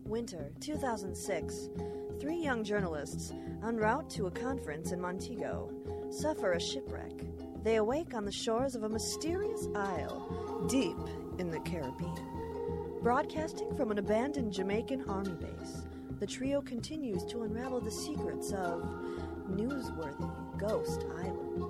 Winter 2006. 3 young journalists, en route to a conference in Montego, suffer a shipwreck. They awake on the shores of a mysterious isle, deep in the Caribbean. Broadcasting from an abandoned Jamaican army base, the trio continues to unravel the secrets of newsworthy Ghost Island.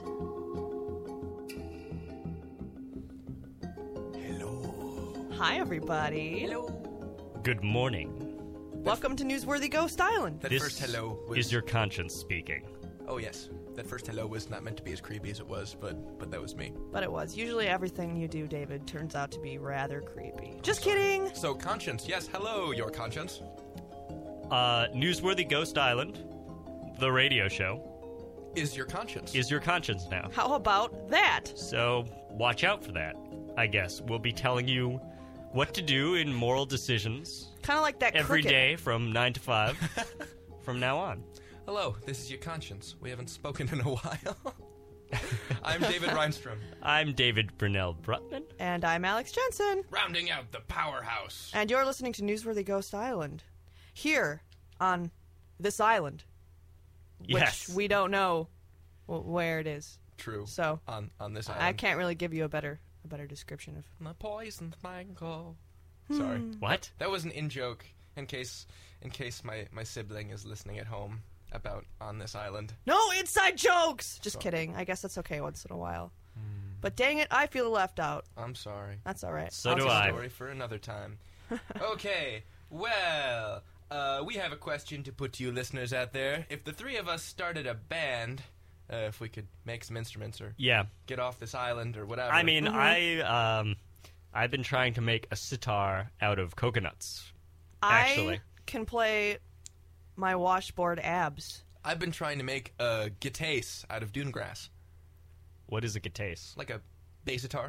Hello. Hi, everybody. Hello. Good morning. Welcome to Newsworthy Ghost Island. That This first hello was... is your conscience speaking. Oh, yes. That first hello was not meant to be as creepy as it was, but that was me. But it was. Usually everything you do, David, turns out to be rather creepy. Just kidding. So, conscience. Yes, hello, your conscience. Newsworthy Ghost Island, the radio show, Is your conscience. is your conscience now. How about that? So watch out for that, I guess. We'll be telling you what to do in moral decisions Kind of like that every cricket. day from 9 to 5 from now on. Hello, this is your conscience. We haven't spoken in a while. I'm David Reinstrom. I'm David Brunel Brutman. And I'm Alex Jensen. Rounding out the powerhouse. And you're listening to Newsworthy Ghost Island. Here on this island. Which Yes. we don't know where it is. True. So On this island. I can't really give you a better description of... The poisoned mango. Sorry. What? That was an in-joke in case my sibling is listening at home about On This Island. No inside jokes! Just kidding. I guess that's okay once in a while. But dang it, I feel left out. I'm sorry. That's all right. So I'll do just- I. Story for another time. Okay, well, we have a question to put to you listeners out there. If the three of us started a band, if we could make some instruments or Yeah. get off this island or whatever. I mean, I've been trying to make a sitar out of coconuts. Actually. I can play my washboard abs. I've been trying to make a guitar out of dune grass, What is a guitar? like a bass guitar.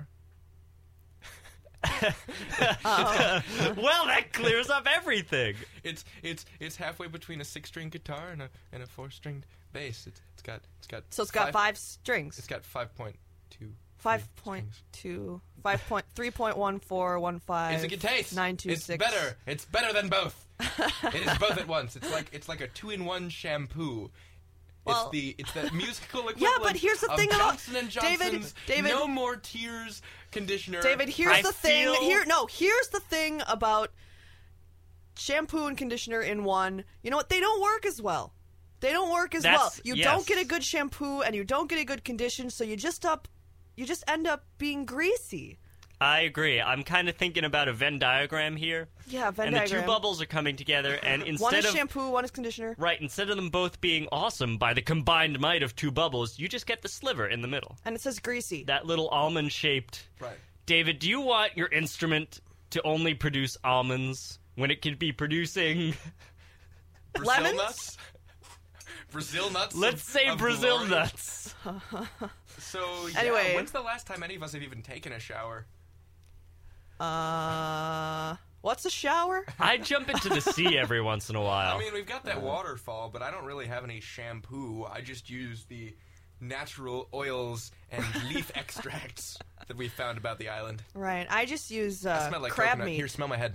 Well, that clears up everything. It's halfway between a 6-string guitar and a 4-stringed bass. It's got So it's got 5 strings. It's got 5.2. 5.2, 3.1415. It's a guitar. 926. It's better. It's better than both. It is both at once. It's like a 2-in-1 shampoo. Well- it's the musical equivalent. Yeah, but here's the of thing about- Johnson and Johnson's David- No More Tears conditioner. David, here's I the thing. feel- Here's the thing about shampoo and conditioner in one. You know what? They don't work as well. They don't work as well. You yes. don't get a good shampoo and you don't get a good condition, so you just end up being greasy. I agree. I'm kind of thinking about a Venn diagram here. Yeah, Venn and diagram. the two bubbles are coming together, and One instead is of shampoo, one is conditioner. right, instead of them both being awesome by the combined might of two bubbles, you just get the sliver in the middle. And it says greasy. That little almond-shaped. Right. David, do you want your instrument to only produce almonds when it could be producing? Brazil Lemons? nuts. Brazil nuts. Let's say of Brazil glory. nuts. So yeah, Anyway. when's the last time any of us have even taken a shower? What's a shower? I jump into the sea every once in a while. I mean, we've got that waterfall, but I don't really have any shampoo. I just use the natural oils and leaf extracts that we found about the island. Right. I just use I smell like crab coconut. meat. Here, smell my head.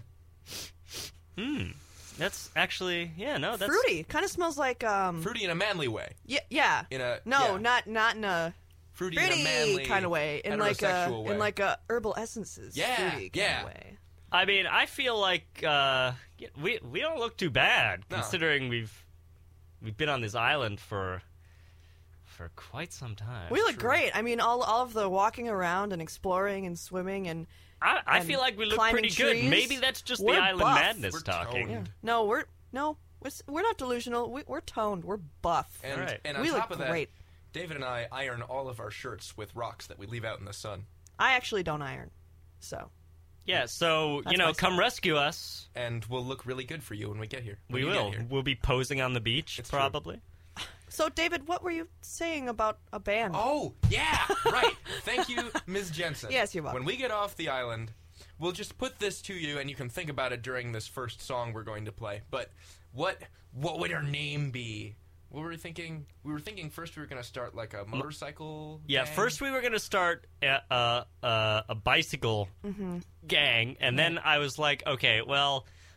That's actually, that's Fruity. Kind of smells like Fruity in a manly way. Yeah. In a No, yeah. not in a Fruity in a fruity manly kind of way. In like a heterosexual way. in like a herbal essences. Yeah, fruity kind yeah. of way. I mean, I feel like we don't look too bad No. considering we've been on this island for quite some time. We look great. I mean, all of the walking around and exploring and swimming and I and feel like we look climbing pretty good. trees. Maybe that's just We're the island buff. madness We're talking. toned. no, we're not delusional. We're toned. We're buff. And, Right. and on We top look of that, great. David and I iron all of our shirts with rocks that we leave out in the sun. I actually don't iron, so Yeah, so That's you know, my come style. rescue us. And we'll look really good for you when we get here. When We you get will. here. We'll be posing on the beach, It's true. probably. So, David, what were you saying about a band? Oh, yeah, right. Thank you, Ms. Jensen. Yes, you're welcome. When we get off the island, we'll just put this to you, and you can think about it during this first song we're going to play. But what would our name be? What were we thinking? We were thinking first we were going to start like a motorcycle Yeah, gang. first we were going to start a bicycle gang, and then I was like, okay, well,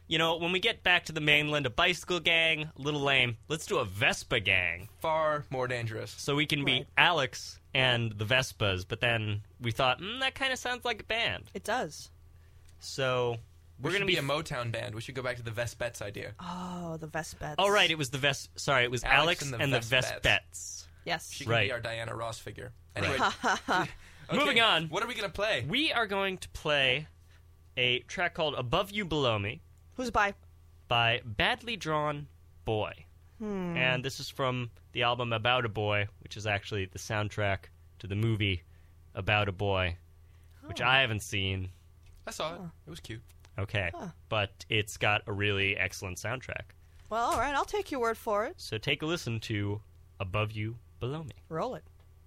you know, when we get back to the mainland, a bicycle gang, a little lame. Let's do a Vespa gang. Far more dangerous. So we can be Right. Alex and the Vespas, but then we thought, that kind of sounds like a band. It does. So We're going to be a Motown band. We should go back to the Vespettes idea. Oh, the Vespets. Oh, right, it was the it was Alex and the Vespettes. Vespettes. Yes. She can Right. be our Diana Ross figure. Anyway, Right. okay, Moving on. What are we going to play? We are going to play a track called Above You, Below Me Who's by? by Badly Drawn Boy. And this is from the album About a Boy, which is actually the soundtrack to the movie About a Boy, which I haven't seen. I saw it. It was cute. Okay. But it's got a really excellent soundtrack. Well, all right. I'll take your word for it. So take a listen to Above You, Below Me. Roll it.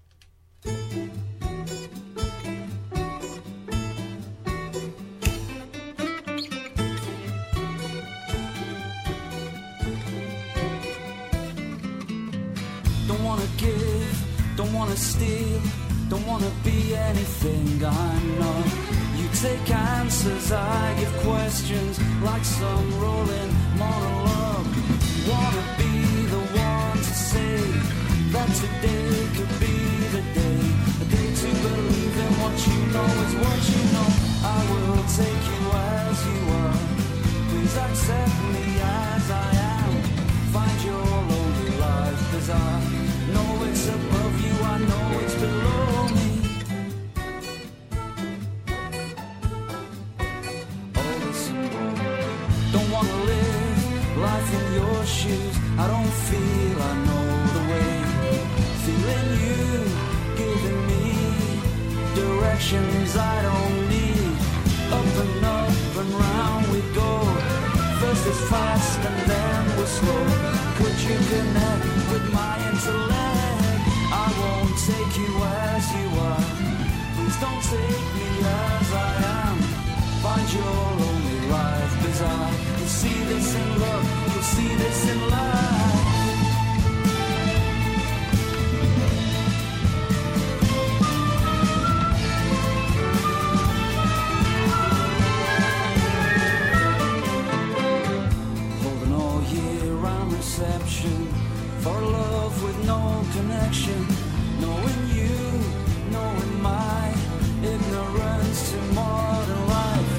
Don't wanna give, don't wanna steal, don't wanna be anything I'm not. You take answers, I give questions, like some rolling monologue. You wanna be the one to say that today could be the day, a day to believe in what you know is what you know. I will take you as you are, please accept me as I am. Find your lonely life bizarre. Know it's above you, I know it's below me. All this and more. Don't wanna live life in your shoes. I don't feel I know the way. Feeling you, giving me directions I don't need. Up and round we go. First it's fast and then we're slow. Could you connect with my intellect? I won't take you as you are. Please don't take me as I am. Find your lonely life bizarre. You'll see this in love, you'll see this in life. Holding all year round reception for love with no connection. Knowing you, knowing my ignorance to modern life.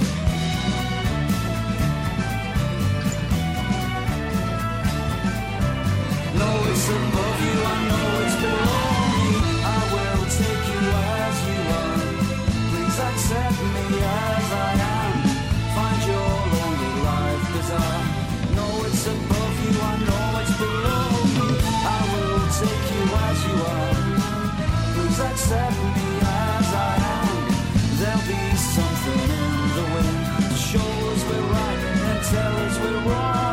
Know it's above you, I know it's below me. I will take you as you are. Please accept me as I am. Find your lonely life bizarre. Know it's above you, I know it's below me. I will take you as you are. Please accept me as I am. There'll be something in the wind to show us we're right and tell us we're wrong.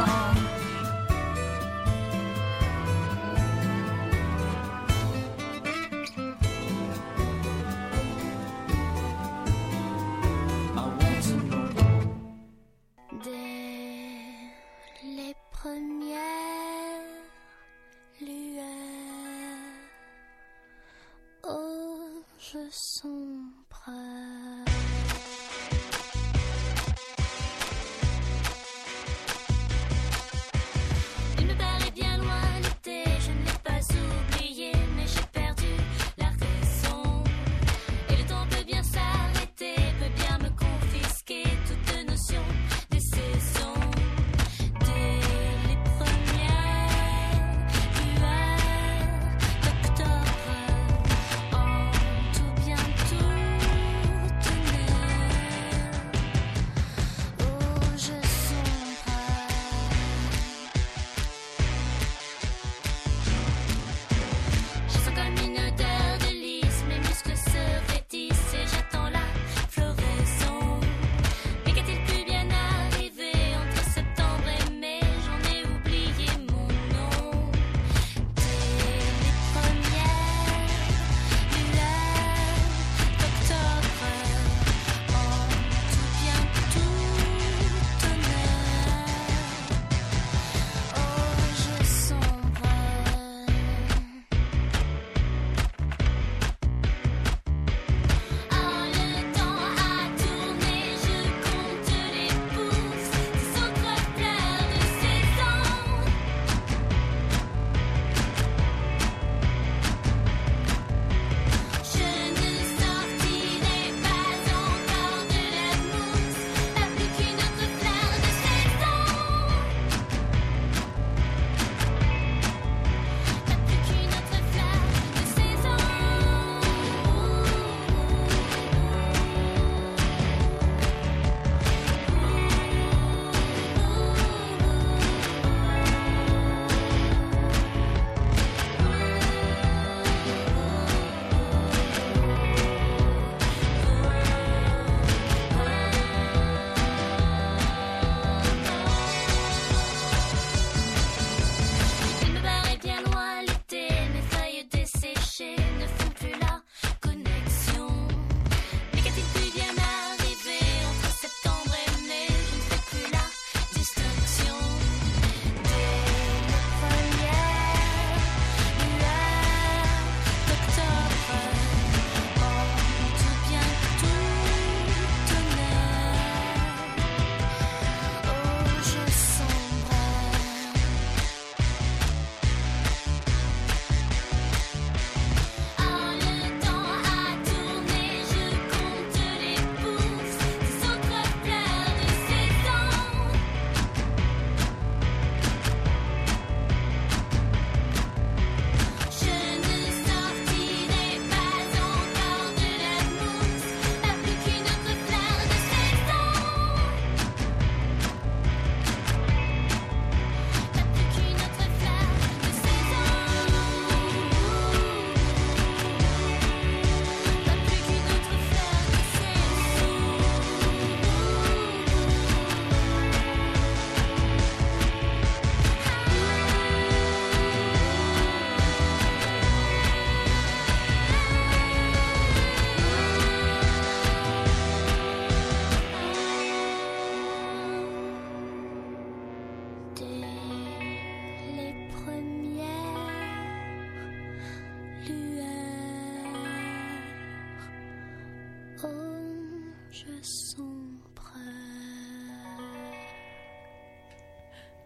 I want to know. Dès les premières lueurs aux jeux sombres. Il me paraît bien loin l'été, je ne l'ai pas oublié, mais j'ai perdu la raison. Et le temps peut bien s'arrêter, peut bien me confisquer toute notion des saisons. Dès les premières lueurs d'octobre, en tout bien tout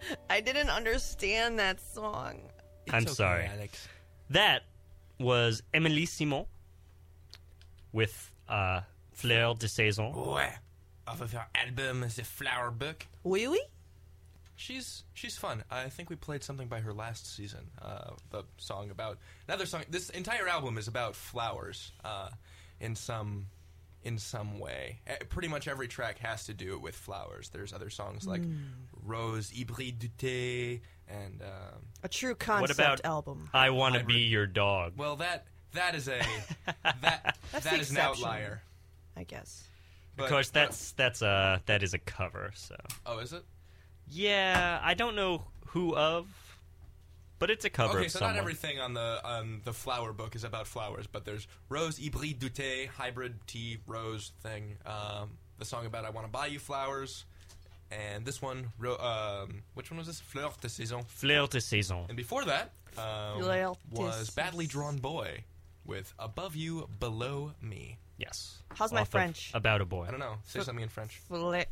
I didn't understand that song. I'm okay, sorry. Alex. That was Émilie Simon with Fleur de Saison. Ouais. Off of her album, The Flower Book. Oui, oui? She's fun. I think we played something by her last season. The song about another song. This entire album is about flowers, in some way. Pretty much every track has to do with flowers. There's other songs like Rose Hybride du Thé and A true What concept about album. I Want to Be Your Dog? well that is a that That's that the is an exception. outlier. I guess. But- Of course, that is a cover. So oh, is it? yeah, I don't know who of, but it's a cover Okay, of so someone. not everything on the flower book is about flowers, but there's Rose Hybride du Thé, hybrid tea rose thing. The song about I Want to Buy You Flowers, and this one, which one was this? Fleur de Saison. Fleur de Saison. And before that Fleur de was Saison. Badly Drawn Boy with Above You, Below Me. Yes. How's my Off of French? About a Boy. I don't know. Say something in French.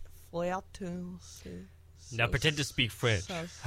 Now pretend to speak French.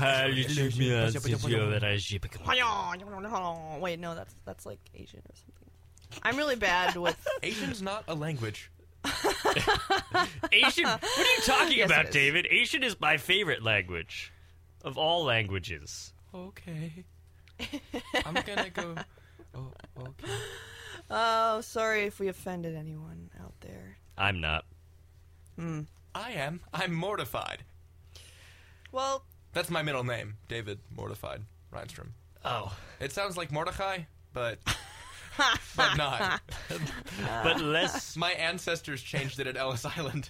Wait, no, that's like Asian or something. I'm really bad with. Asian's not a language. Asian? What are you talking Yes, it about, is. David? Asian is my favorite language of all languages. Okay. I'm gonna go. Oh, okay. Oh, sorry if we offended anyone out there. I'm not. I am. I'm mortified. Well, That's my middle name, David Mortified Reinstrom. Oh. It sounds like Mordecai, but not. But less. My ancestors changed it at Ellis Island.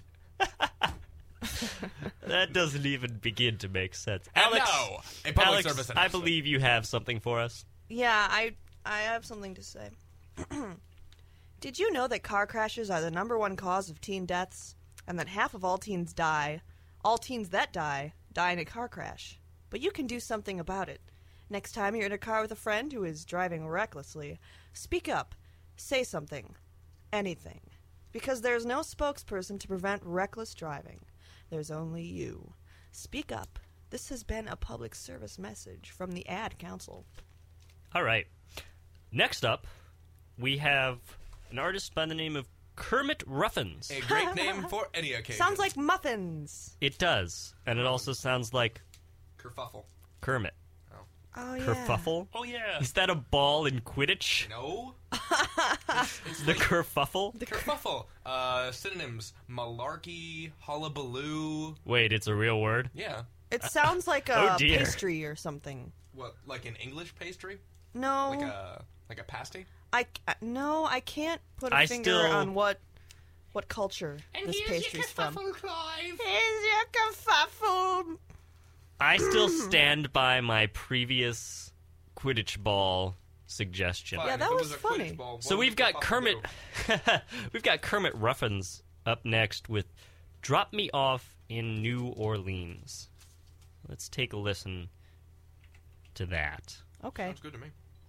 That doesn't even begin to make sense. And Alex, now, a public Alex, service I announcement. believe you have something for us. yeah, I have something to say. Did you know that car crashes are the #1 cause of teen deaths, and that half of all teens die? All teens that die in a car crash. But you can do something about it. Next time you're in a car with a friend who is driving recklessly, speak up. Say something. Anything. Because there's no spokesperson to prevent reckless driving. There's only you. Speak up. This has been a public service message from the Ad Council. All right. Next up, we have an artist by the name of Kermit Ruffins. A great name for any occasion. Sounds like muffins. It does. And it also sounds like kerfuffle. Kermit. Oh, yeah. Kerfuffle? Oh yeah. Is that a ball in Quidditch? No. The kerfuffle? Kerfuffle. Synonyms: malarkey, hullabaloo. Wait, it's a real word? Yeah. It sounds like a Oh, dear. pastry or something. What, like an English pastry? No, Like a pasty? I can't put a I finger still- on what culture this pastry's from. Clive. Here's your kerfuffle. I still stand by my previous Quidditch ball suggestion. Fine, Yeah, if that it was a funny. Quidditch ball, what So would we've the got kerfuffle Kermit. do? We've got Kermit Ruffins up next with "Drop Me Off in New Orleans." Let's take a listen to that. Okay. Sounds good to me.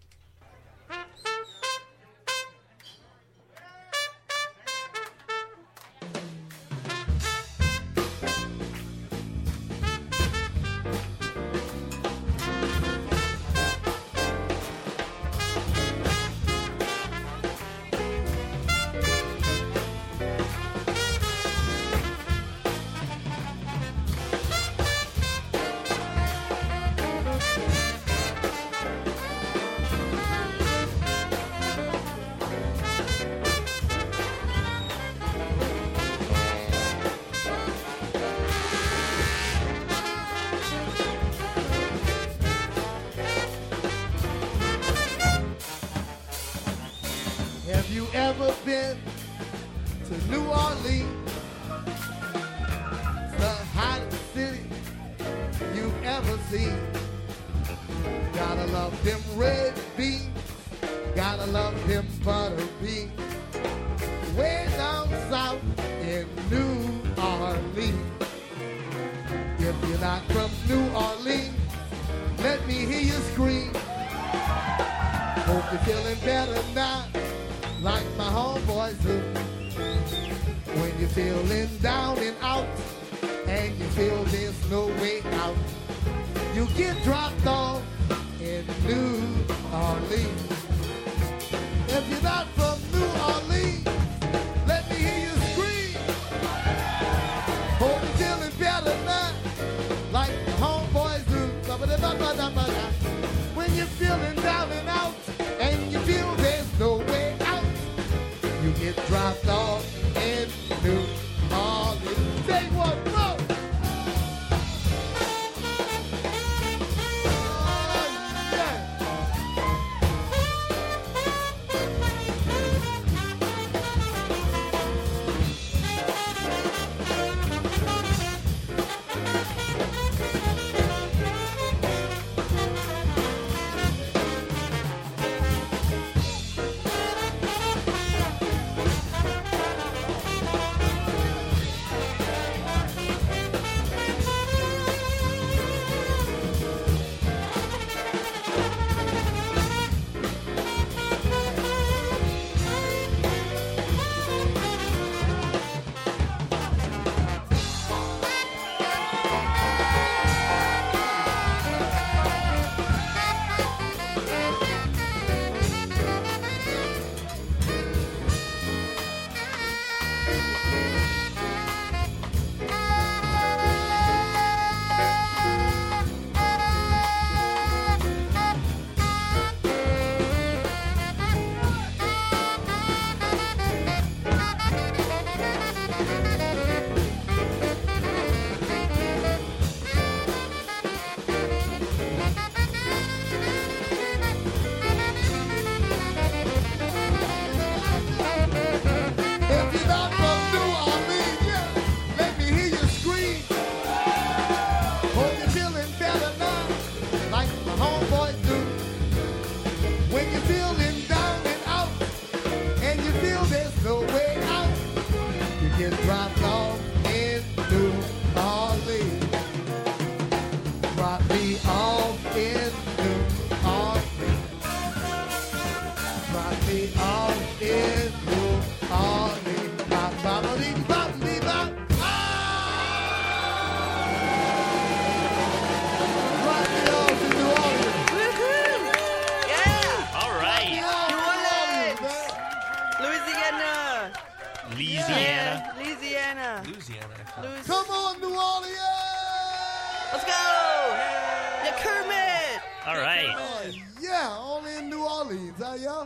Have you ever been to New Orleans? The hottest city you've ever seen. Gotta love them red beans. Gotta love them butter beans. Way down south in New Orleans. If you're not from New Orleans, let me hear you scream. Hope you're feeling better now, like my homeboys do. When you're feeling down and out, and you feel there's no way out, you get dropped off in New Orleans. If you're not from New Orleans, let me hear you scream. Hope you're feeling better now, like the homeboys do. When you're feeling down and out, and you feel there's no way out, you get dropped off in New Orleans. Say what, bro? Come on, New Orleans! Let's go! Yeah, Kermit! All right. Yeah, only in New Orleans, huh, y'all?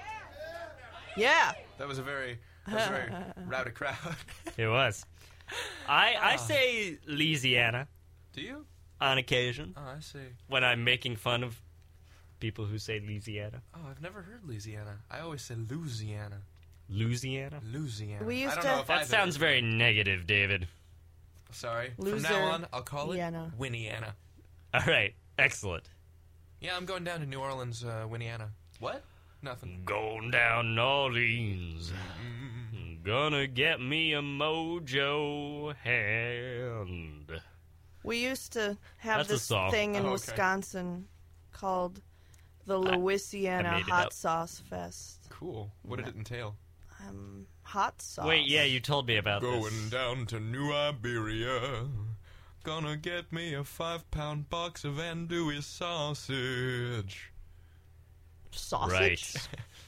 Yeah. That was a very rowdy crowd. It was. I say Louisiana Do you? on occasion Oh, I see. when I'm making fun of people who say Louisiana. Oh, I've never heard Louisiana. I always say Louisiana. Louisiana? Louisiana. We used I don't to- know if That I've sounds ever- very negative, David. Sorry. From Loser. now on, I'll call it Iana. Winniana. All right. Excellent. Yeah, I'm going down to New Orleans, Winniana. What? Nothing. Going down New Orleans. Gonna get me a mojo hand. We used to have That's a this song. thing in Oh, okay. Wisconsin called the I Louisiana made it Hot up. Sauce Fest. Cool. What did it entail? Hot sauce. Wait, yeah, you told me about Going this. down to New Iberia. Gonna get me a 5-pound box of andouille sausage. Sausage? Right.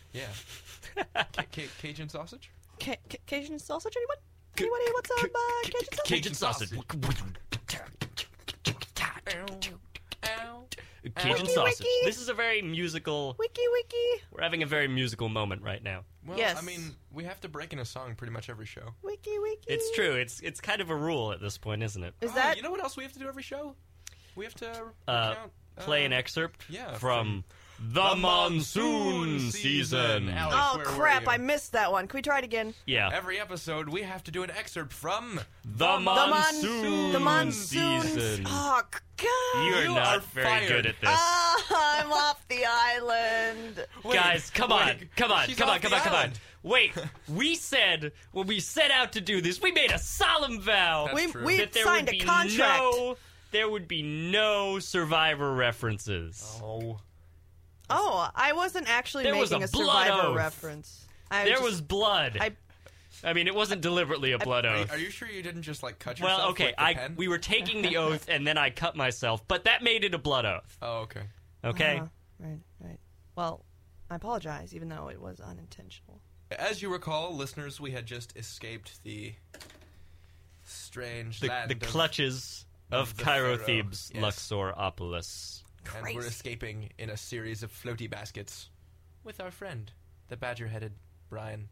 Yeah. Cajun sausage? Cajun sausage, anyone? Anybody? What's up, Cajun sausage? Cajun sausage. Ow. Cajun Wiki, sausage. wiki. This is a very musical... Wiki. We're having a very musical moment right now. Well, Yes. I mean, we have to break in a song pretty much every show. Wiki. It's true. It's kind of a rule at this point, isn't it? Is that... You know what else we have to do every show? We have to recount, Play an excerpt yeah, from The Monsoon Season. Alex, Oh, where were crap, you? I missed that one. Can we try it again? Yeah. Every episode, we have to do an excerpt from The Monsoon The Monsoon... Season. Oh, God. You're You not are very fired. good at this. I'm off the island. Wait, Guys, come on. wait, she's Come off the on. island. Wait, we said when we set out to do this, we made a solemn vow That's true. We that there signed would a be contract. there would be no Survivor references. Oh. Oh, I wasn't actually There was making a a blood Survivor oath. reference. There was blood. I- I mean, it wasn't deliberately a blood oath. Are you sure you didn't just like cut yourself? Well, okay, with the pen? we were taking the oath, and then I cut myself, but that made it a blood oath. Oh, okay. Okay? Right. Well, I apologize, even though it was unintentional. As you recall, listeners, we had just escaped the strange land The clutches of the Cairo, Pharaoh. Thebes, Yes. Luxoropolis. And we're Crazy. escaping in a series of floaty baskets with our friend, the badger-headed Brian.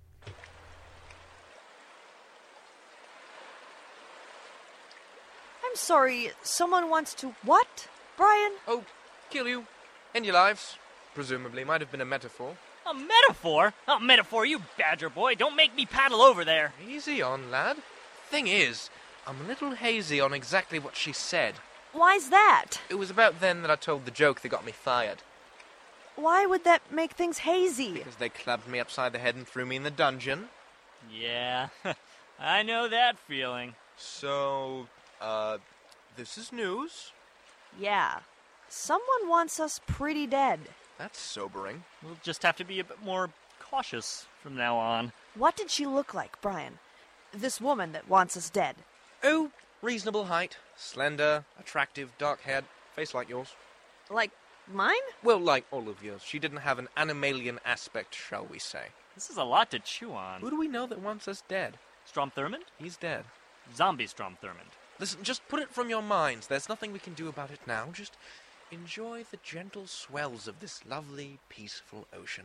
I'm sorry, someone wants to what, Brian? Oh, kill you. End your lives. Presumably. Might have been a metaphor. A metaphor? A metaphor, you badger boy. Don't make me paddle over there. Easy on, lad. Thing is, I'm a little hazy on exactly what she said. Why's that? It was about then that I told the joke that got me fired. Why would that make things hazy? Because they clubbed me upside the head and threw me in the dungeon. Yeah, I know that feeling. So, this is news. Yeah. Someone wants us pretty dead. That's sobering. We'll just have to be a bit more cautious from now on. What did she look like, Brian? This woman that wants us dead. Oh, reasonable height. Slender, attractive, dark-haired, face like yours. Like mine? Well, like all of yours. She didn't have an animalian aspect, shall we say. This is a lot to chew on. Who do we know that wants us dead? Strom Thurmond? He's dead. Zombie Strom Thurmond. Listen, just put it from your minds. There's nothing we can do about it now. Just enjoy the gentle swells of this lovely, peaceful ocean.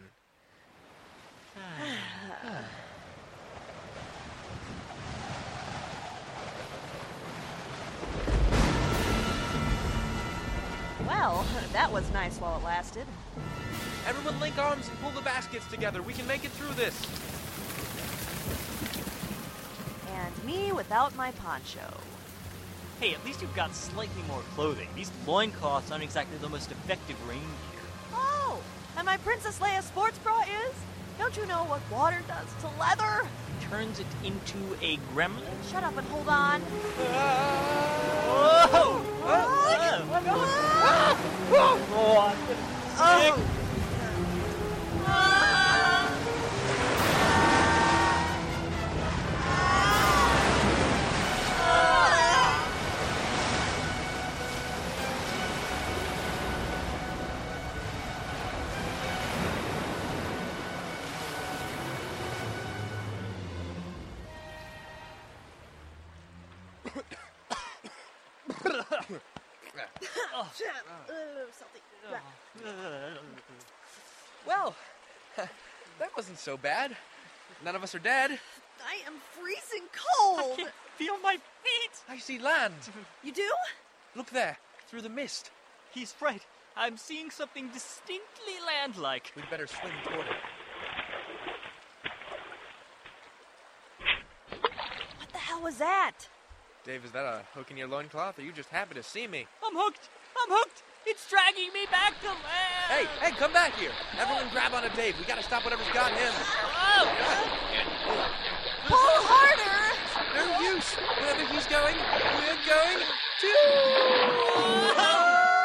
Well, that was nice while it lasted. Everyone link arms and pull the baskets together. We can make it through this. And me without my poncho. Hey, at least you've got slightly more clothing. These loincloths aren't exactly the most effective rain gear. Oh, and my Princess Leia sports bra is? Don't you know what water does to leather? Turns it into a gremlin? Shut up and hold on. Whoa! Well, that wasn't so bad. None of us are dead. I am freezing cold. Can't feel my feet. I see land. You do? Look there, through the mist. He's right. I'm seeing something distinctly land-like. We'd better swim toward it. What the hell was that? Dave, is that a hook in your loincloth, or you just happy to see me? I'm hooked. I'm hooked. It's dragging me back to land. Hey, come back here. Everyone grab onto Dave. We gotta stop whatever's got him. Pull harder! No use. Wherever he's going, we're going too.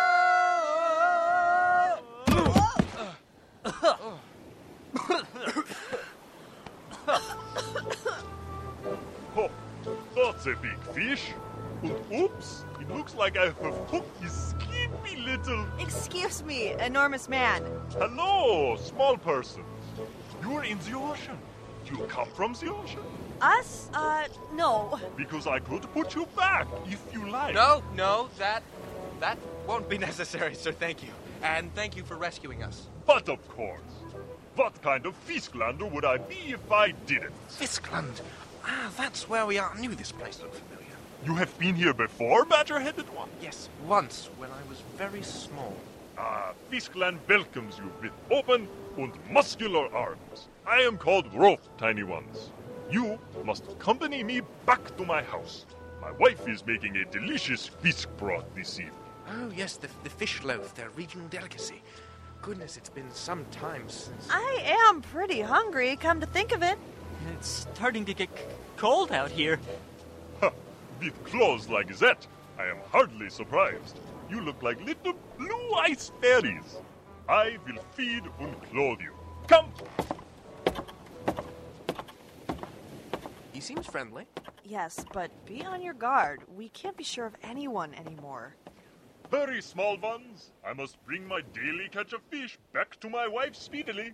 Oh, that's a big fish. And oops, it looks like I have hooked his skimpy little... Excuse me, enormous man. Hello, small person. You're in the ocean. You come from the ocean? Us? No. Because I could put you back if you like. No, that won't be necessary, sir. Thank you. And thank you for rescuing us. But of course. What kind of Fisklander would I be if I didn't? Fiskland. Ah, that's where we are. I knew this place looked familiar. You have been here before, badger-headed one? Yes, once, when I was very small. Ah, Fiskland welcomes you with open and muscular arms. I am called Rolf, tiny ones. You must accompany me back to my house. My wife is making a delicious fish broth this evening. Oh, yes, the fish loaf, their regional delicacy. Goodness, it's been some time since... I am pretty hungry, come to think of it. It's starting to get cold out here. Ha! With clothes like that, I am hardly surprised. You look like little blue-eyed fairies. I will feed and clothe you. Come! He seems friendly. Yes, but be on your guard. We can't be sure of anyone anymore. Hurry, small ones. I must bring my daily catch of fish back to my wife speedily.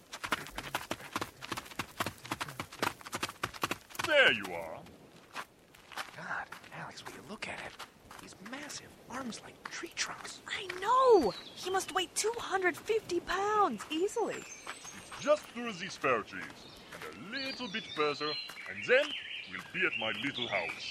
There you are. God, Alex, will you look at it? He's massive. Arms like tree trunks. I know! He must weigh 250 pounds easily. Just through these fir trees, and a little bit further, and then we'll be at my little house.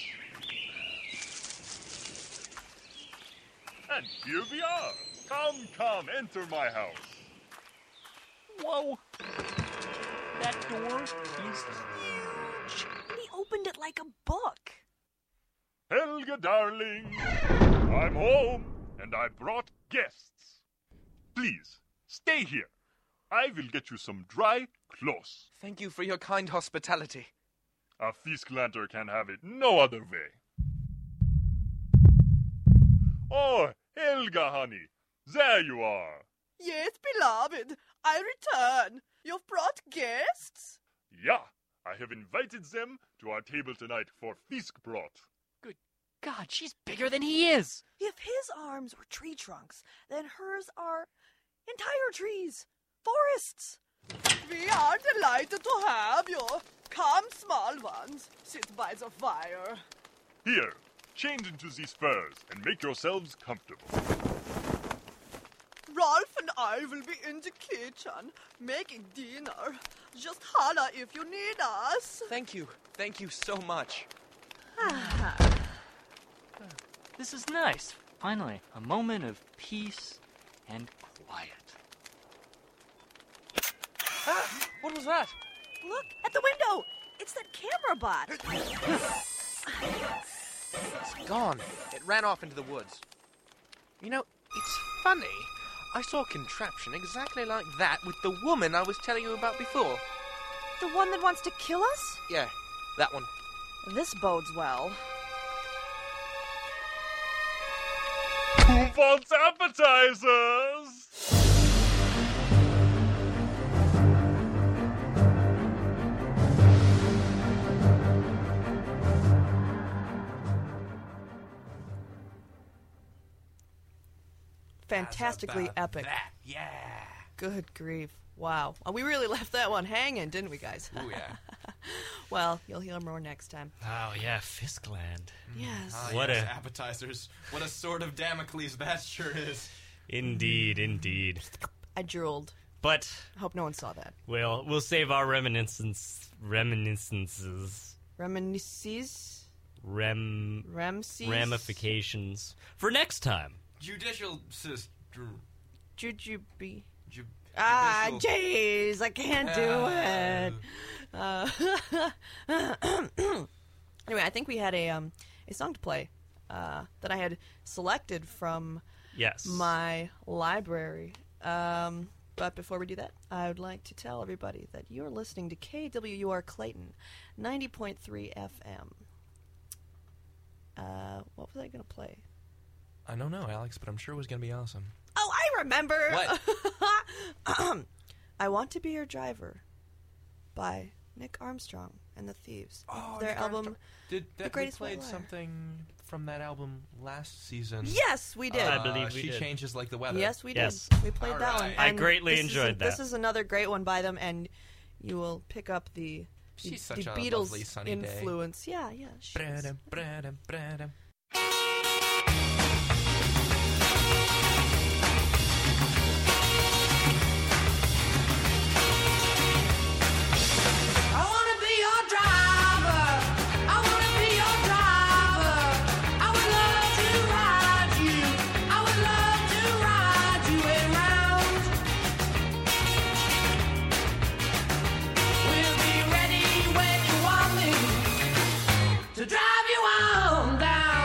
And here we are. Come, enter my house. Whoa! That door is huge. And he opened it like a book. Helga, darling, I'm home, and I brought guests. Please, stay here. I will get you some dry clothes. Thank you for your kind hospitality. A Fisklanter can have it no other way. Oh, Helga, honey, there you are. Yes, beloved. I return. You've brought guests? Yeah, I have invited them to our table tonight for Fiskbrot. Good God, she's bigger than he is. If his arms were tree trunks, then hers are entire trees, forests. We are delighted to have you. Come, small ones, sit by the fire. Here, change into these furs and make yourselves comfortable. Rolf and I will be in the kitchen making dinner. Just holler if you need us. Thank you. Thank you so much. This is nice. Finally, a moment of peace and quiet. Ah, what was that? Look at the window. It's that camera bot. It's gone. It ran off into the woods. You know, it's funny. I saw a contraption exactly like that with the woman I was telling you about before. The one that wants to kill us? Yeah, that one. This bodes well. Who wants appetizers? Fantastically About epic. That. Yeah. Good grief. Wow. We really left that one hanging, didn't we, guys? Ooh, yeah. Well, you'll hear more next time. Oh, yeah, Fiskland. Yes. Ah, What yes, a- appetizers. What a sword of Damocles that sure is. Indeed, indeed. I drooled. But I hope no one saw that. we'll save our reminiscences. Reminisces? Ramifications for next time. Judicial sister. Jujubee. Ju- Ah, judicial- jeez, I can't do it. Anyway, I think we had a song to play that I had selected from Yes. my library. But before we do that, I would like to tell everybody that you're listening to KWUR Clayton, 90.3 FM. What was I going to play? I don't know, Alex, but I'm sure it was going to be awesome. Oh, I remember! What? I Want to Be Your Driver by Nick Armstrong and the Thieves. Oh, Their Nick album, Armstrong. Did that The Greatest we played White Liar. something from that album last season? Yes, we did. I believe we She did. Changes Like the Weather. Yes, we Yes. did. We played All that one. right. I And greatly this enjoyed This that. is another great one by them, and you will pick up the She's the such a Beatles lovely sunny day. influence. Yeah, yeah. she is. Bradam, bradam, bradam. I wanna be your driver. I wanna be your driver. I would love to ride you. I would love to ride you around. We'll be ready when you want me to drive you on down.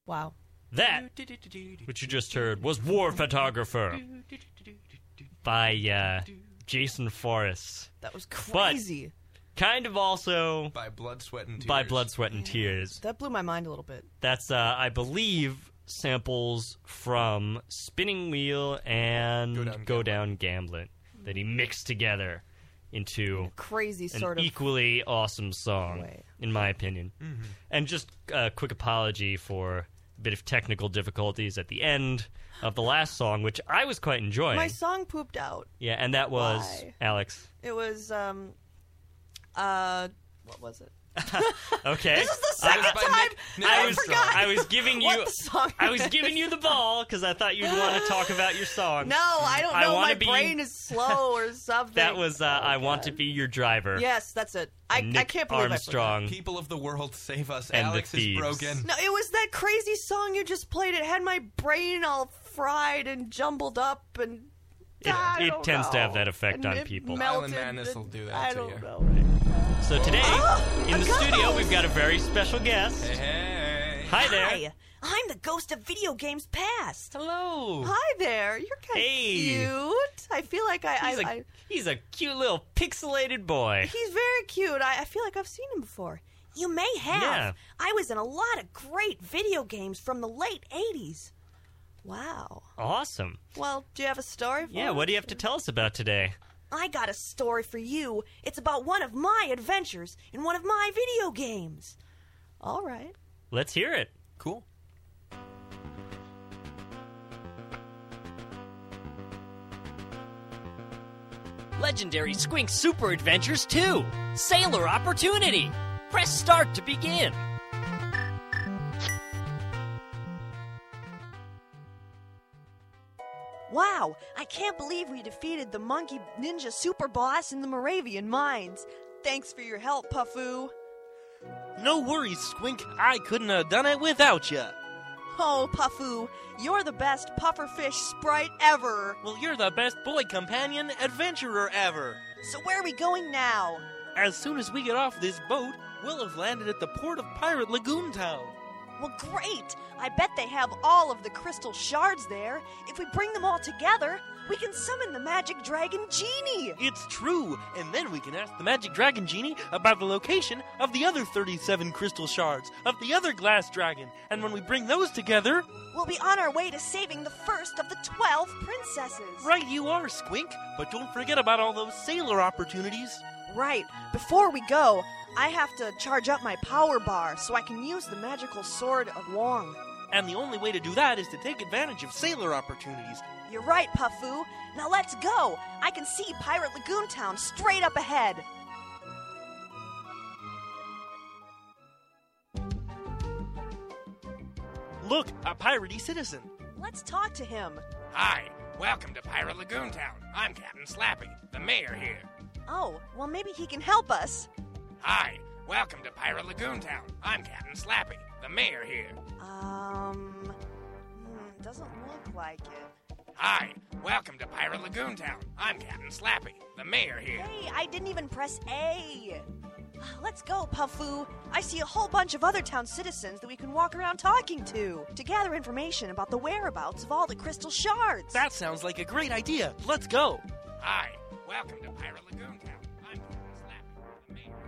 Wow. That, which you just heard, was War Photographer by Jason Forrest. That was crazy. Kind of also By Blood, Sweat, and Tears. by Blood, Sweat, and Tears. That blew my mind a little bit. That's, I believe, samples from Spinning Wheel and Go Down Gambling that he mixed together into Crazy an sort of equally awesome song, way. in my opinion. Mm-hmm. And just a quick apology for a bit of technical difficulties at the end of the last song, which I was quite enjoying. My song pooped out. Yeah, and that was Why? Alex. It was what was it? Okay, This is the second by time Nick I Armstrong. forgot. I was giving you. what the song I was is. giving you the ball because I thought you'd want to talk about your song. No, I don't I know. wanna My be- brain is slow or something. That was I Want to Be Your Driver. Yes, that's it. I Nick can't believe Armstrong. People of the world, save us. And the Alex is Thieves. broken. I forgot. No, it was that crazy song you just played. It had my brain all fried and jumbled up, and I It don't tends to have know. that effect And on it people. melted, Island Madness and will do that I to don't you. know. So today, in a the studio, ghost! we've got a very special guest. Hey. Hi there. Hi, I'm the ghost of video games past. Hello. Hi there. You're kind of Hey. cute. I feel like He's a cute little pixelated boy. he's very cute. I feel like I've seen him before. You may have. Yeah. I was in a lot of great video games from the late 80s. Wow. Awesome. Well, do you have a story for Yeah, us? what do you have to tell us about today? I got a story for you. It's about one of my adventures in one of my video games. All right. Let's hear it. Cool. Legendary Squink Super Adventures 2 Sailor Opportunity. Press start to begin. Wow, I can't believe we defeated the monkey ninja super boss in the Moravian mines. Thanks for your help, Puffu. No worries, Squink. I couldn't have done it without you. Oh, Puffu, you're the best pufferfish sprite ever. Well, you're the best boy companion adventurer ever. So where are we going now? As soon as we get off this boat, we'll have landed at the port of Pirate Lagoon Town. Well, great. I bet they have all of the crystal shards there. If we bring them all together, we can summon the magic dragon genie. It's true, and then we can ask the Magic Dragon Genie about the location of the other 37 crystal shards of the other glass dragon, and when we bring those together... We'll be on our way to saving the first of the 12 princesses. Right you are, Squink, but don't forget about all those sailor opportunities. Right. Before we go, I have to charge up my power bar so I can use the magical sword of Wong. And the only way to do that is to take advantage of sailor opportunities. You're right, Puffu. Now let's go. I can see Pirate Lagoon Town straight up ahead. Look, a piratey citizen. Let's talk to him. Hi, welcome to Pirate Lagoon Town. I'm Captain Slappy, the mayor here. Oh, well, maybe he can help us. Hi, welcome to Pirate Lagoon Town. I'm Captain Slappy, the mayor here. Doesn't look like it. Hi, welcome to Pirate Lagoon Town. I'm Captain Slappy, the mayor here. Hey, I didn't even press A. Let's go, Puffu. I see a whole bunch of other town citizens that we can walk around talking to gather information about the whereabouts of all the crystal shards. That sounds like a great idea. Let's go. Hi, welcome to Pirate Lagoon Town. I'm Captain Slappy, the mayor.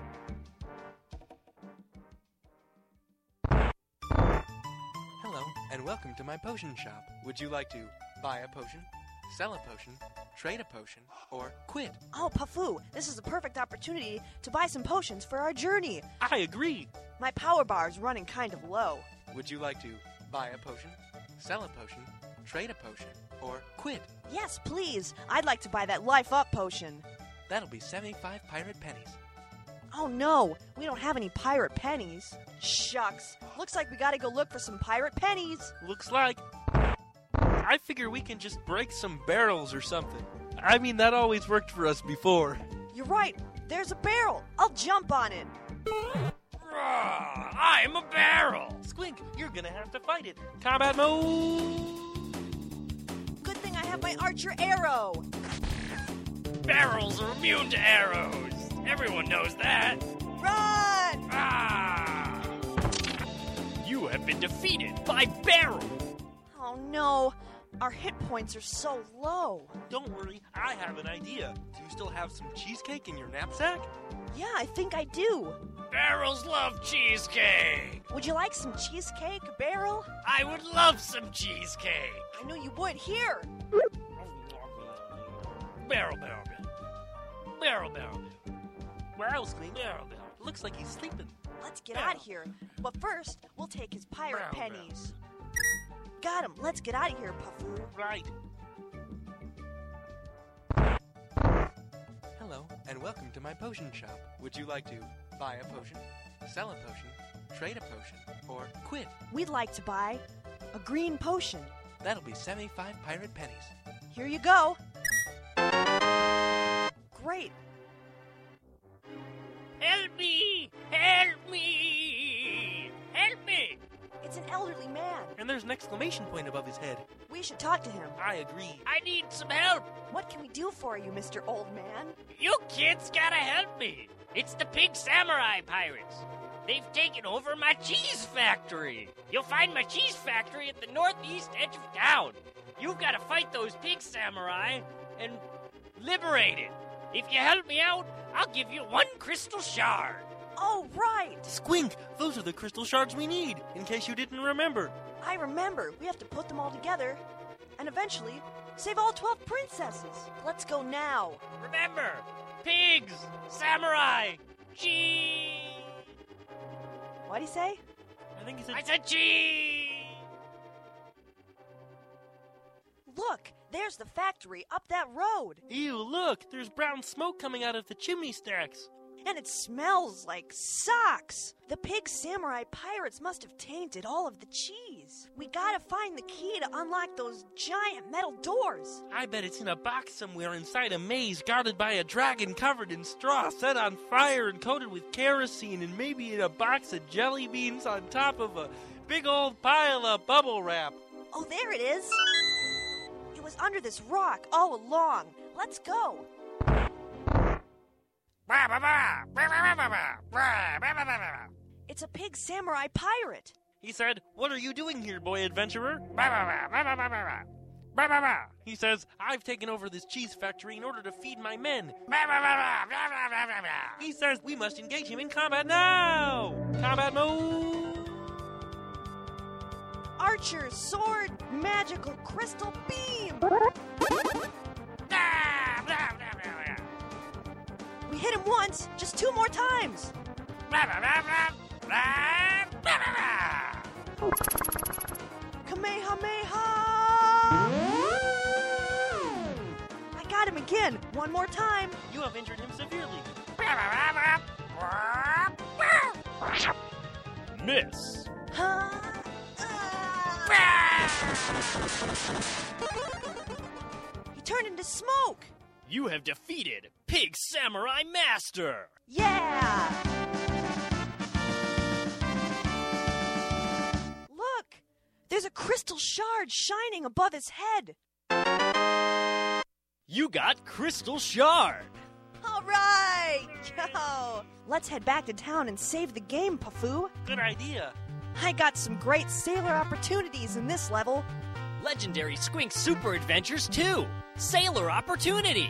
Hello, and welcome to my potion shop. Would you like to buy a potion, sell a potion, trade a potion, or quit? Oh, Puffu, this is a perfect opportunity to buy some potions for our journey. I agree. My power bar's running kind of low. Would you like to buy a potion, sell a potion, trade a potion, or quit? Yes, please. I'd like to buy that Life Up potion. That'll be 75 pirate pennies. Oh no, we don't have any pirate pennies. Shucks. Looks like we gotta go look for some pirate pennies. Looks like. I figure we can just break some barrels or something. I mean, that always worked for us before. You're right. There's a barrel. I'll jump on it. I'm a barrel. Squink, you're gonna have to fight it. Combat mode! Good thing I have my archer arrow. Barrels are immune to arrows. Everyone knows that. Run! Ah! You have been been defeated by Barrel. Oh no, our hit points are so low. Don't worry, I have an idea. Do you still have some cheesecake in your knapsack? Yeah, I think I do. Barrels love cheesecake. Would you like some cheesecake, Barrel? I would love some cheesecake. I knew you would. Here. Barrel. Barrel. Barrel Squeak. Barrel. Looks like he's sleeping. Let's get out of here. But first, we'll take his pirate pennies. Got him. Let's get out of here, Puffoo. Right. Hello, and welcome to my potion shop. Would you like to buy a potion, sell a potion, trade a potion, or quit? We'd like to buy a green potion. That'll be 75 pirate pennies. Here you go. Great. Help me! Help me! Help me! It's an elderly man. And there's an exclamation point above his head. We should talk to him. I agree. I need some help. What can we do for you, Mr. Old Man? You kids gotta help me. It's the Pig Samurai Pirates. They've taken over my cheese factory. You'll find my cheese factory at the northeast edge of town. You've gotta fight those Pig Samurai and liberate it. If you help me out, I'll give you 1 crystal shard. Oh, right. Squink! Those are the crystal shards we need, in case you didn't remember. I remember. We have to put them all together and eventually save all 12 princesses. Let's go now. Remember, pigs, samurai, cheese. What'd he say? I said cheese. Look, there's the factory up that road. Ew, look! There's brown smoke coming out of the chimney stacks. And it smells like socks. The Pig Samurai Pirates must have tainted all of the cheese. We gotta find the key to unlock those giant metal doors. I bet it's in a box somewhere inside a maze guarded by a dragon covered in straw, set on fire and coated with kerosene, and maybe in a box of jelly beans on top of a big old pile of bubble wrap. Oh, there it is. It was under this rock all along. Let's go. It's a Pig Samurai Pirate. He said, "What are you doing here, boy adventurer?" He says, "I've taken over this cheese factory in order to feed my men." He says, "We must engage him in combat now!" Combat mode! Archer, sword, magical crystal beam! We hit him once, just 2 more times! Kamehameha! I got him again, 1 more time! You have injured him severely. Miss. He turned into smoke! You have defeated Pig Samurai Master. Yeah! Look! There's a crystal shard shining above his head. You got Crystal Shard. All right! Yo! Let's head back to town and save the game, Puffoo. Good idea. I got some great sailor opportunities in this level. Legendary Squink Super Adventures 2. Sailor Opportunity.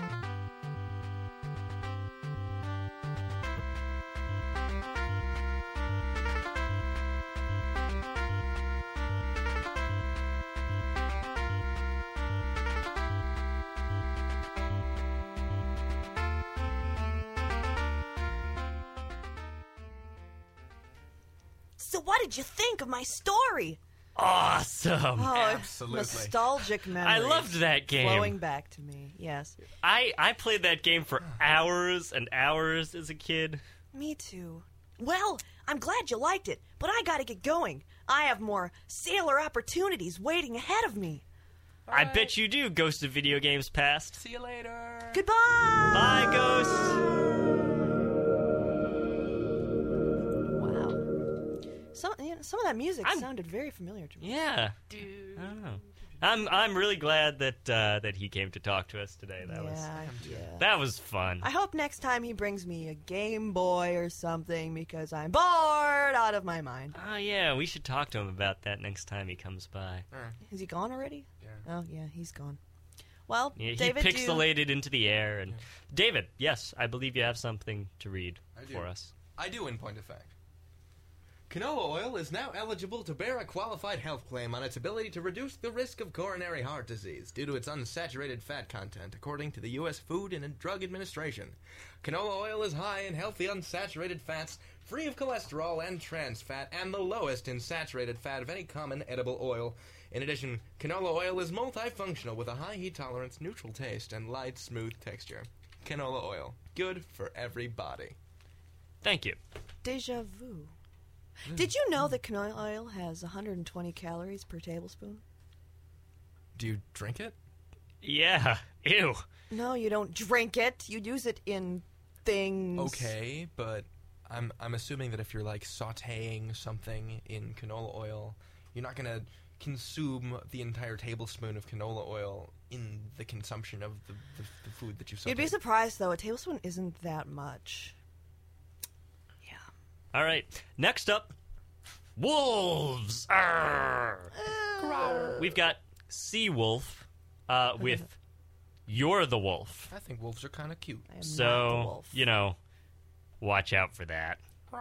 So what did you think of my story? Awesome. Oh, Absolutely. Nostalgic memories. I loved that game. Flowing back to me, yes. I played that game for hours and hours as a kid. Me too. Well, I'm glad you liked it, but I gotta get going. I have more sailor opportunities waiting ahead of me. I bet you do, Ghost of Video Games Past. See you later. Goodbye! Bye, Ghost! Wow. Some of that music sounded very familiar to me. Yeah. Dude. I don't know. I'm really glad that he came to talk to us today. That was fun. I hope next time he brings me a Game Boy or something because I'm bored. part out of my mind. Oh, yeah, we should talk to him about that next time he comes by. Is he gone already? Yeah. Oh, yeah, he's gone. Well, Yeah, David, he pixelated into the air. And David, yes, I believe you have something to read for us. I do, in point of fact. Canola oil is now eligible to bear a qualified health claim on its ability to reduce the risk of coronary heart disease due to its unsaturated fat content, according to the U.S. Food and Drug Administration. Canola oil is high in healthy unsaturated fats, free of cholesterol and trans fat, and the lowest in saturated fat of any common edible oil. In addition, canola oil is multifunctional with a high heat tolerance, neutral taste, and light, smooth texture. Canola oil. Good for everybody. Thank you. Deja vu. Did you know that canola oil has 120 calories per tablespoon? Do you drink it? Yeah. Ew. No, you don't drink it. You use it in things. Okay, but I'm assuming that if you're like sautéing something in canola oil, you're not gonna consume the entire tablespoon of canola oil in the consumption of the food that you've sautéed. You'd be surprised, though. A tablespoon isn't that much. All right. Next up, wolves. Arr! We've got Seawolf with You're the Wolf. I think wolves are kind of cute. I am not the So, wolf. you know, watch out for that.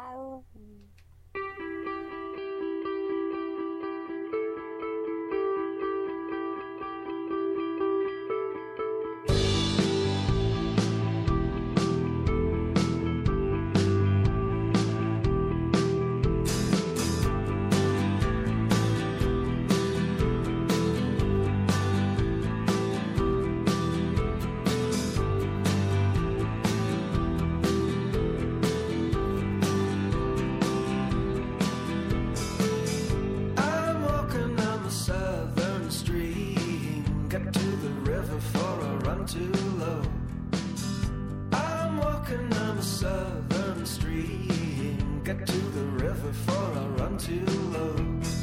I'm walking down the southern street, got to the river for a run too low. I'm walking down the southern street, got to the river for a run too low.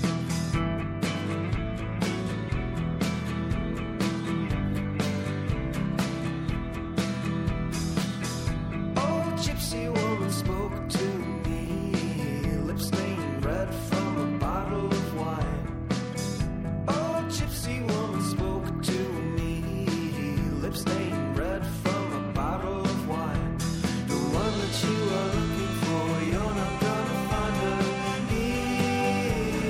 Old gypsy woman spoke to me, lips stained red from a bottle of wine. Old gypsy woman spoke to me, lips stained red from a bottle of wine. The one that you are looking for, you're not gonna find her here.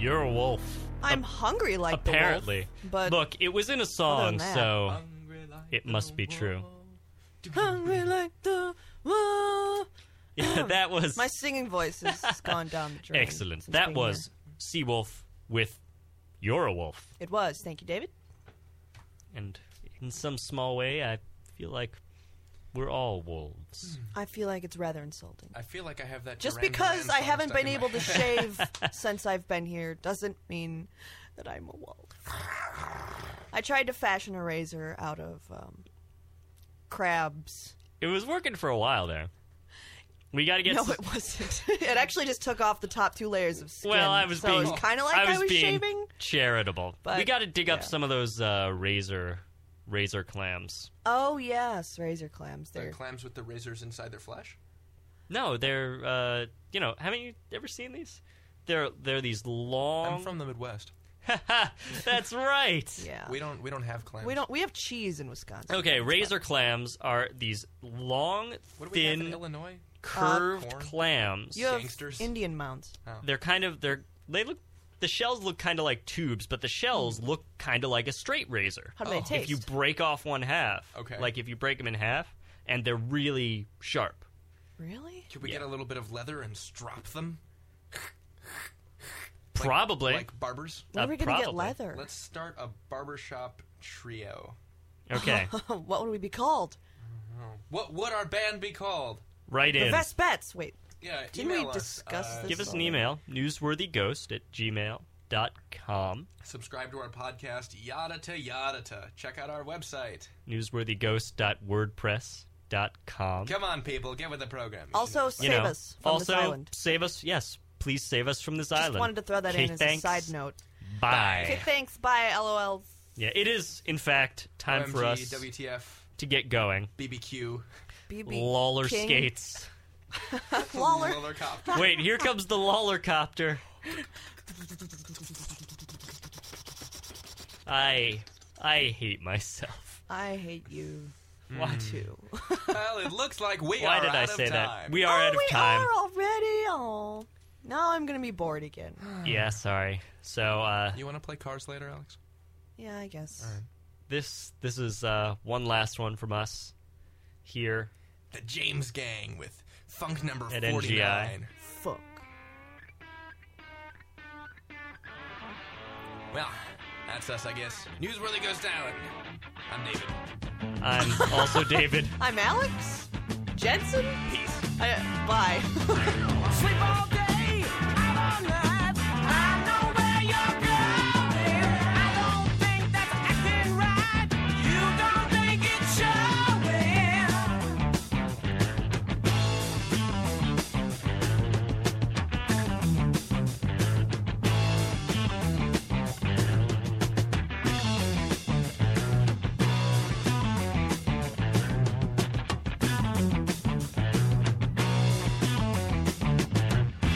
You're a wolf. I'm hungry like Apparently. the wolf. But Look, it was in a other song, than that- so it must be true. hungry like the wolf. Yeah, that was My singing voice has gone down the drain. excellent. since That being was Seawolf with You're a Wolf. here. It was. Thank you, David. And in some small way, I feel like we're all wolves. I feel like it's rather insulting. I feel like I have that. Just Duran because Duran I song haven't stuck been in able my to head. shave since I've been here doesn't mean that I'm a wolf. I tried to fashion a razor out of crabs. It was working for a while there. We got to get. No, it wasn't. It actually just took off the top 2 layers of skin. Well, I was so being it was kind of like I was being shaving. charitable. But, we got to dig up yeah. some of those razor clams. Oh yes, razor clams. The They're clams with the razors inside their flesh. No, they're haven't you ever seen these? They're these long. I'm from the Midwest. That's right. yeah. We don't have clams. We have cheese in Wisconsin. Okay, That's razor clams are these long, What do we have in thin, Illinois? curved corn? clams. You have Gangsters. Indian mounts. They're they look. The shells look kind of like tubes, but the shells look kind of like a straight razor. How do they taste? If you break off one half, Okay. like if you break them in half, and they're really sharp. Really? Could we get a little bit of leather and strop them? Probably. Like barbers? When are we gonna get probably. leather? Let's start a barbershop trio. Okay, What would we be called? What would our band be called? right The in. Vespettes. Wait. Yeah, Didn't email we us. discuss this? Give us an already? email, newsworthyghost@gmail.com. Subscribe to our podcast, yada to yada to. Check out our website. newsworthyghost.wordpress.com. Come on, people, get with the program. You Also, should- save us from also this island. save us. Yes, please save us from this Just island. wanted to throw that Okay, in as thanks. a side note. Bye. Okay, thanks. Bye, LOLs. Yeah, it is in fact time for OMG, us WTF, to get going. BBQ, BB Lawler King. skates. Lawler. Rollercopter. Wait, here comes the Lawlercopter. I hate myself. I hate you. Why? Too. Well, it looks like we Why are did I out say of that? time. We are out of time. We are already. Oh, now I'm gonna be bored again. Yeah, sorry. So You want to play Cars later, Alex? Yeah, I guess. All right. this is one last one from us here. The James Gang with Funk number At 49. NGI. Fuck. Well, that's us, I guess. Newsworthy goes down. I'm David. I'm also David. I'm Alex Jensen. Peace. Bye. Sleep all day, out all night. I know where you're going. I don't think that's acting right. You don't think it's showing.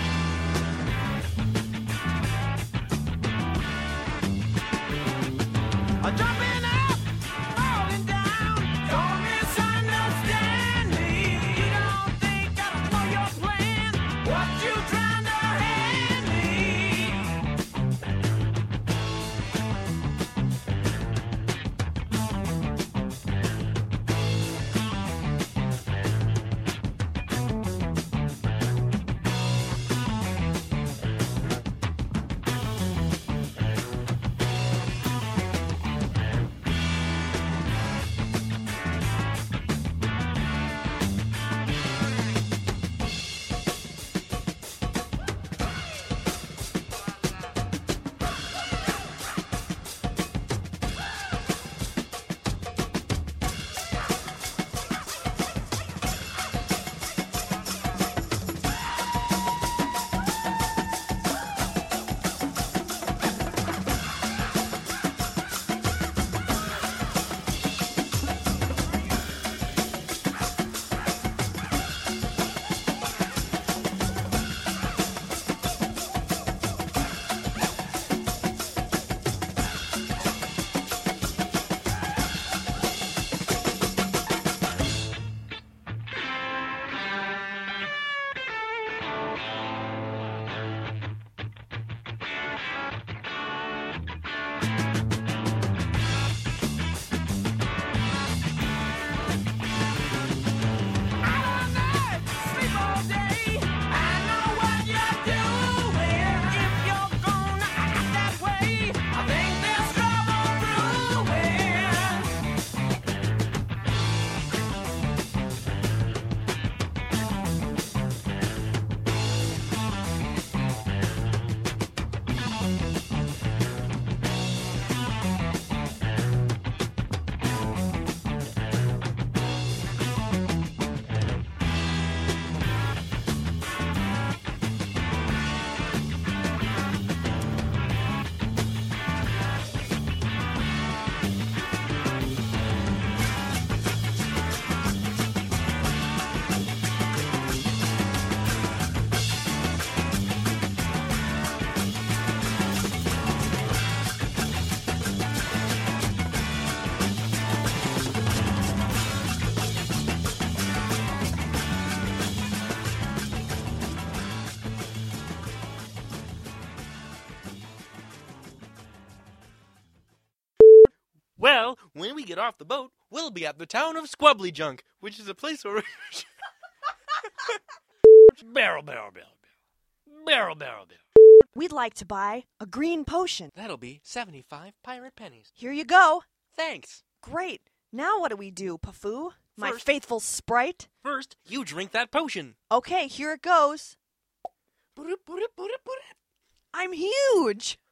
Well, when we get off the boat, we'll be at the town of Squubbly Junk, which is a place where barrel. We'd like to buy a green potion. That'll be 75 pirate pennies. Here you go. Thanks. Great. Now what do we do, Pafoo? My First- faithful sprite? First, you drink that potion. Okay, here it goes. I'm huge.